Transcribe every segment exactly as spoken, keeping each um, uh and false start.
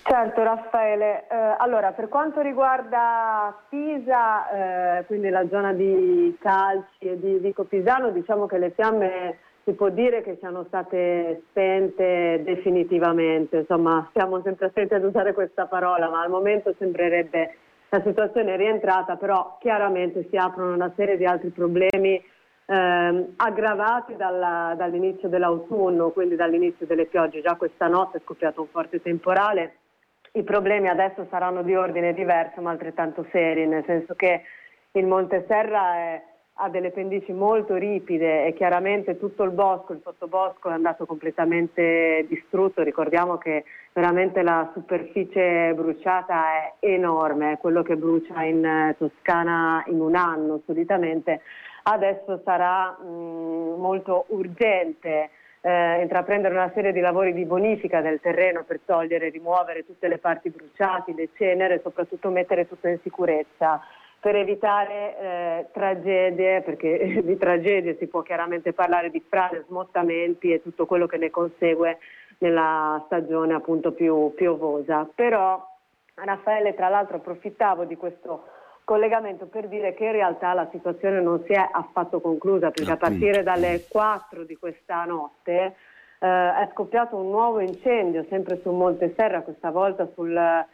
Certo Raffaele, eh, allora per quanto riguarda Pisa, eh, quindi la zona di Calci e di Vico Pisano, diciamo che le fiamme si può dire che siano state spente definitivamente, insomma siamo sempre attenti ad usare questa parola, ma al momento sembrerebbe la situazione rientrata, però chiaramente si aprono una serie di altri problemi ehm, aggravati dalla, dall'inizio dell'autunno, quindi dall'inizio delle piogge. Già questa notte è scoppiato un forte temporale. I problemi adesso saranno di ordine diverso ma altrettanto seri, nel senso che il Monte Serra è, ha delle pendici molto ripide e chiaramente tutto il bosco, il sottobosco è andato completamente distrutto. Ricordiamo che veramente la superficie bruciata è enorme, è quello che brucia in Toscana in un anno solitamente. Adesso sarà mh, molto urgente Eh, intraprendere una serie di lavori di bonifica del terreno per togliere, rimuovere tutte le parti bruciate, le ceneri e soprattutto mettere tutto in sicurezza per evitare eh, tragedie, perché di tragedie si può chiaramente parlare, di frane, smottamenti e tutto quello che ne consegue nella stagione appunto più piovosa. Però Raffaele, tra l'altro approfittavo di questo collegamento per dire che in realtà la situazione non si è affatto conclusa, perché a partire dalle quattro di questa notte eh, è scoppiato un nuovo incendio sempre sul Monte Serra, questa volta sul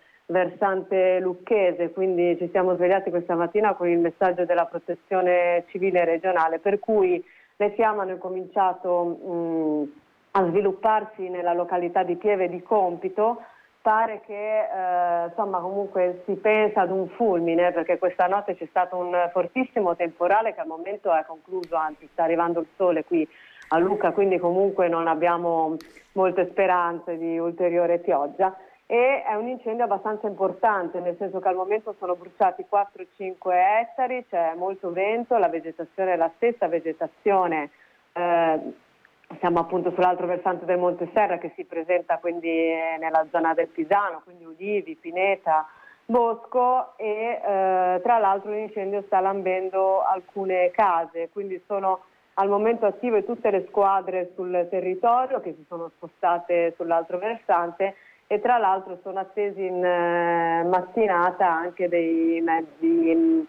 versante lucchese, quindi ci siamo svegliati questa mattina con il messaggio della protezione civile regionale, per cui le fiamme hanno cominciato mh, a svilupparsi nella località di Pieve di Compito. Pare che eh, insomma comunque si pensa ad un fulmine, perché questa notte c'è stato un fortissimo temporale che al momento è concluso, anzi sta arrivando il sole qui a Lucca, quindi comunque non abbiamo molte speranze di ulteriore pioggia. E è un incendio abbastanza importante, nel senso che al momento sono bruciati quattro cinque ettari, c'è molto vento, la vegetazione è la stessa vegetazione. Eh, Siamo appunto sull'altro versante del Monte Serra, che si presenta quindi nella zona del Pisano, quindi ulivi, pineta, bosco, e eh, tra l'altro l'incendio sta lambendo alcune case, quindi sono al momento attive tutte le squadre sul territorio che si sono spostate sull'altro versante, e tra l'altro sono attesi in eh, mattinata anche dei mezzi mh,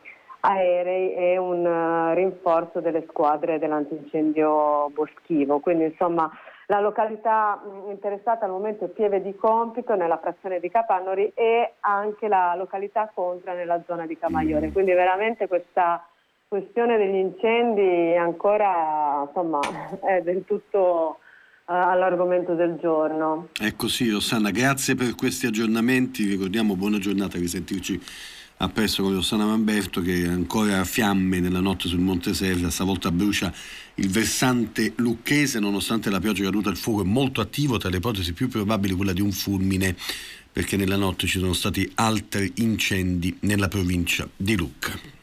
aerei e un uh, rinforzo delle squadre dell'antincendio boschivo. Quindi insomma la località mh, interessata al momento è Pieve di Compito nella frazione di Capannori e anche la località Contra nella zona di Camaiore. Quindi veramente questa questione degli incendi ancora insomma è del tutto uh, all'argomento del giorno. È così, Rossana, grazie per questi aggiornamenti. Ricordiamo, buona giornata, risentirci a presto con Rossana Mamberto, che ancora fiamme nella notte sul Monte Serra, stavolta brucia il versante lucchese. Nonostante la pioggia caduta, il fuoco è molto attivo, tra le ipotesi più probabili quella di un fulmine, perché nella notte ci sono stati altri incendi nella provincia di Lucca.